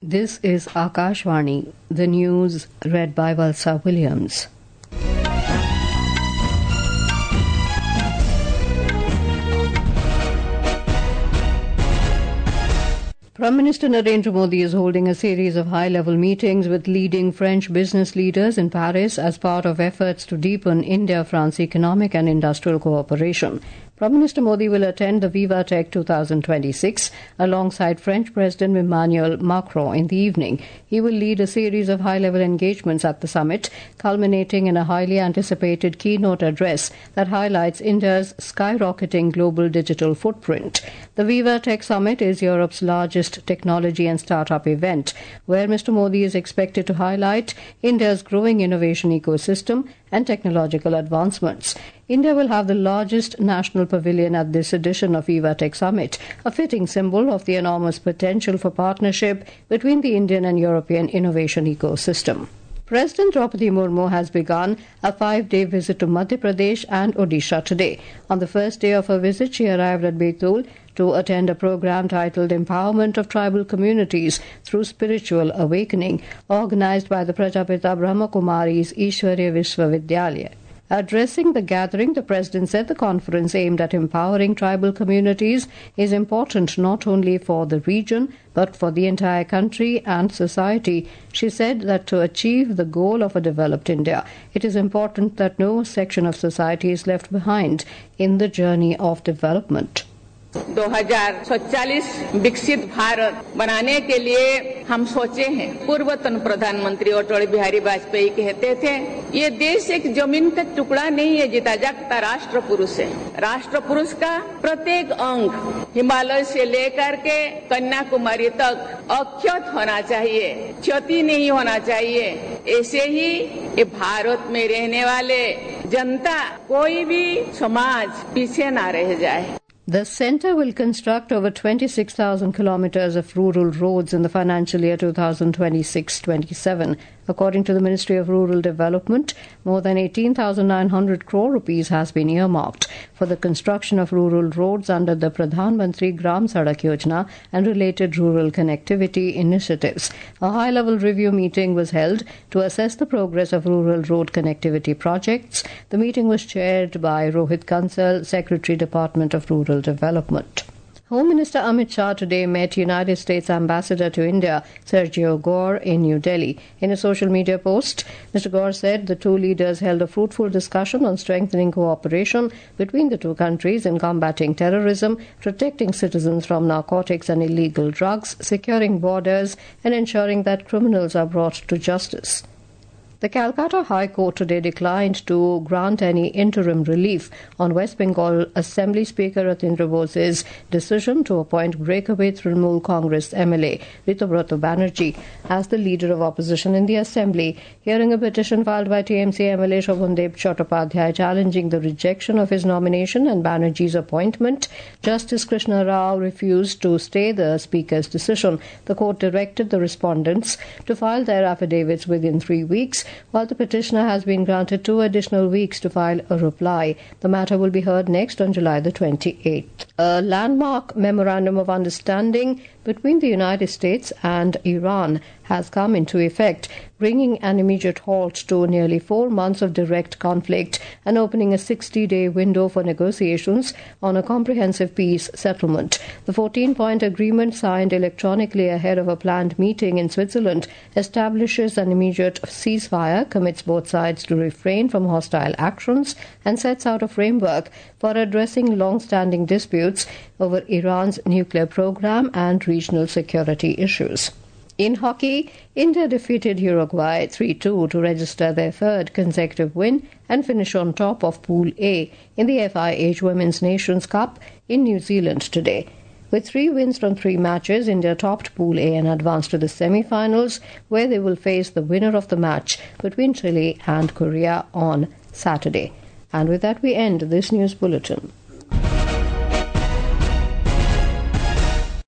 This is Akashvani, the news read by Valsa Williams. Prime Minister Narendra Modi is holding a series of high-level meetings with leading French business leaders in Paris as part of efforts to deepen India-France economic and industrial cooperation. Prime Minister Modi will attend the VivaTech 2026 alongside French President Emmanuel Macron in the evening. He will lead a series of high-level engagements at the summit, culminating in a highly anticipated keynote address that highlights India's skyrocketing global digital footprint. The VivaTech Summit is Europe's largest technology and startup event, where Mr. Modi is expected to highlight India's growing innovation ecosystem and technological advancements. India will have the largest national pavilion at this edition of VivaTech Summit, a fitting symbol of the enormous potential for partnership between the Indian and European innovation ecosystem. President Draupadi Murmu has begun a 5-day visit to Madhya Pradesh and Odisha today. On the first day of her visit, she arrived at Betul to attend a program titled Empowerment of Tribal Communities Through Spiritual Awakening, organized by the Prajapita Brahma Kumari's Ishwarya Vishwavidyalaya. Addressing the gathering, the President said the conference aimed at empowering tribal communities is important not only for the region but for the entire country and society. She said that to achieve the goal of a developed India, it is important that no section of society is left behind in the journey of development. 2047 विकसित भारत बनाने के लिए हम सोचे हैं। पूर्वतन प्रधानमंत्री अटल बिहारी वाजपेयी कहते थे, ये देश एक जमीन का टुकड़ा नहीं है, जीता जागता राष्ट्र पुरुष है। राष्ट्र पुरुष का प्रत्येक अंग हिमालय से लेकर के कन्याकुमारी तक अक्षत होना चाहिए, क्षति नहीं होना चाहिए। ऐसे ही ये भारत में रहने वाले जनता, कोई भी समाज पीछे ना रह जाए। The centre will construct over 26,000 kilometres of rural roads in the financial year 2026-27. According to the Ministry of Rural Development, more than 18,900 crore rupees has been earmarked for the construction of rural roads under the Pradhan Mantri Gram Sadak Yojana and related rural connectivity initiatives. A high-level review meeting was held to assess the progress of rural road connectivity projects. The meeting was chaired by Rohit Kansal, Secretary, Department of Rural Development. Home Minister Amit Shah today met United States Ambassador to India, Sergio Gore, in New Delhi. In a social media post, Mr. Gore said the two leaders held a fruitful discussion on strengthening cooperation between the two countries in combating terrorism, protecting citizens from narcotics and illegal drugs, securing borders, and ensuring that criminals are brought to justice. The Calcutta High Court today declined to grant any interim relief on West Bengal Assembly Speaker Ratindra Bose's decision to appoint breakaway Trinamool Congress MLA Ritubrata Banerjee as the leader of opposition in the Assembly. Hearing a petition filed by TMC MLA Shobhandev Chattopadhyay challenging the rejection of his nomination and Banerjee's appointment, Justice Krishna Rao refused to stay the Speaker's decision. The court directed the respondents to file their affidavits within 3 weeks, while the petitioner has been granted 2 additional weeks to file a reply. The matter will be heard next on July the 28th. A landmark memorandum of understanding between the United States and Iran has come into effect, bringing an immediate halt to nearly 4 months of direct conflict and opening a 60-day window for negotiations on a comprehensive peace settlement. The 14-point agreement, signed electronically ahead of a planned meeting in Switzerland, establishes an immediate ceasefire, commits both sides to refrain from hostile actions, and sets out a framework for addressing long-standing disputes over Iran's nuclear program and regional security issues. In hockey, India defeated Uruguay 3-2 to register their third consecutive win and finish on top of Pool A in the FIH Women's Nations Cup in New Zealand today. With 3 wins from 3 matches, India topped Pool A and advanced to the semi-finals, where they will face the winner of the match between Chile and Korea on Saturday. And with that, we end this news bulletin.